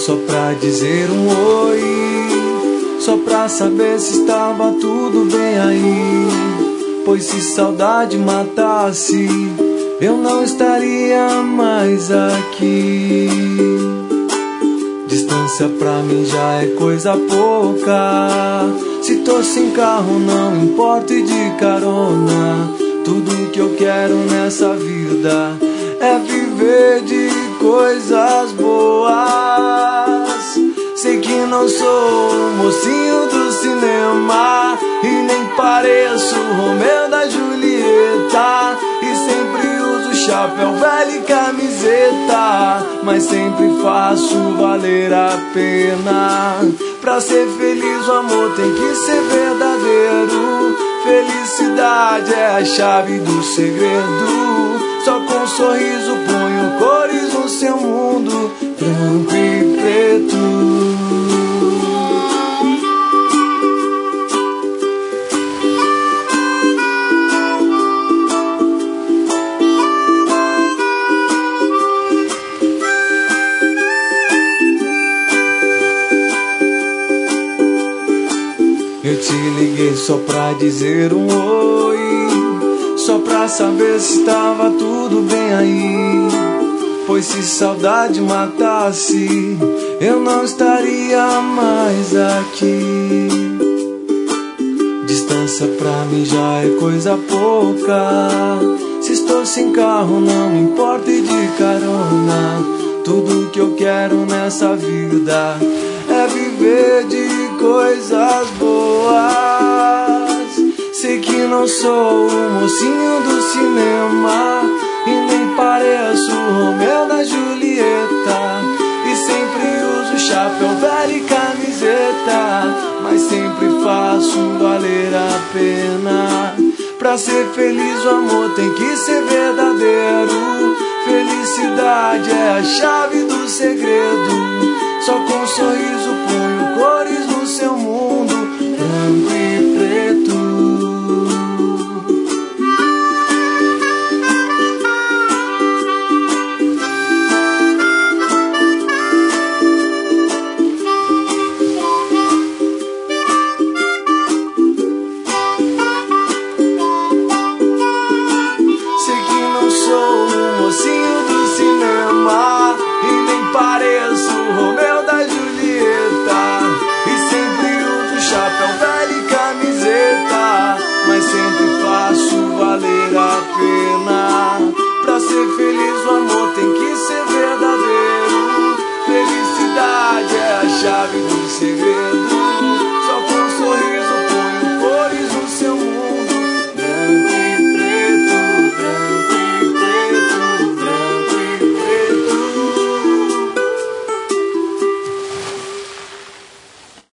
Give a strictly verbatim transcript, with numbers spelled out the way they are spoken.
só pra dizer um oi, só pra saber se estava tudo bem aí. Pois se saudade matasse, eu não estaria mais aqui. Distância pra mim já é coisa pouca. Se tô sem carro não importa e de carona. Tudo que eu quero nessa vida é viver de coisas boas. Sei que não sou o mocinho do cinema e nem pareço o Romeu da Julieta, e sempre uso chapéu velho e camiseta, mas sempre faço valer a pena. Pra ser feliz o amor tem que ser verdadeiro. Felicidade é a chave do segredo. Só com um sorriso ponho cores no seu mundo branco e preto. Eu te liguei só pra dizer um oi, só pra saber se estava tudo bem aí. Pois se saudade matasse, eu não estaria mais aqui. Distância pra mim já é coisa pouca. Se estou sem carro não importa e de carona. Tudo que eu quero nessa vida é viver de coisas boas. Sei que não sou o mocinho do cinema e nem pareço o Romeu da Julieta, e sempre uso chapéu velho e camiseta, mas sempre faço valer a pena. Pra ser feliz o amor tem que ser verdadeiro. Felicidade é a chave do segredo. Só com um sorriso ponho cores no seu mundo branco e preto. Sei que não sou o mocinho do cinema e nem pareço o Romeu da Julieta, e sempre uso chapéu velho e camiseta, mas sempre faço valer a pena. Pra ser feliz o amor tem que ser verdadeiro. Felicidade é a chave do segredo.